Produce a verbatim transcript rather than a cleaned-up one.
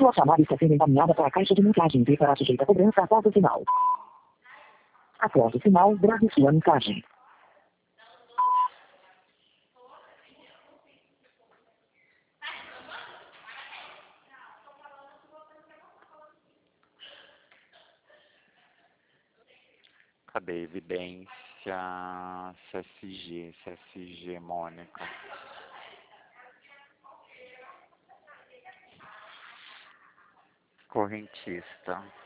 Sua chamada está sendo encaminhada para a caixa de mensagens e será sujeita a cobrança após o sinal. Após o sinal, grave sua mensagem. Cadê evidência? C S G, C S G, Mônica. Correntista.